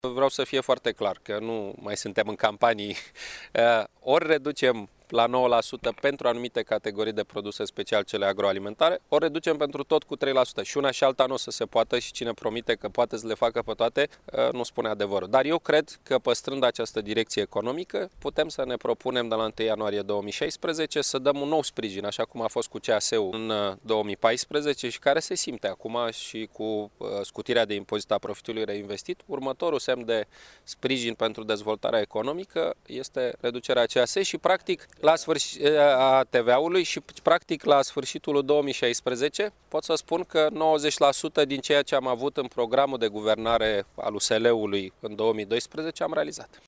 Vreau să fie foarte clar că nu mai suntem în campanii. Ori reducem la 9% pentru anumite categorii de produse, special cele agroalimentare, ori reducem pentru tot cu 3%. Și una și alta nu o să se poată și cine promite că poate să le facă pe toate, nu spune adevărul. Dar eu cred că păstrând această direcție economică, putem să ne propunem de la 1 ianuarie 2016 să dăm un nou sprijin, așa cum a fost cu CAS-ul în 2014 și care se simte acum și cu scutirea de impozit a profitului reinvestit. Următorul semn de sprijin pentru dezvoltarea economică este reducerea CAS și practic la sfârșit a TVA-ului și practic la sfârșitul 2016 pot să spun că 90% din ceea ce am avut în programul de guvernare al USL-ului în 2012 am realizat.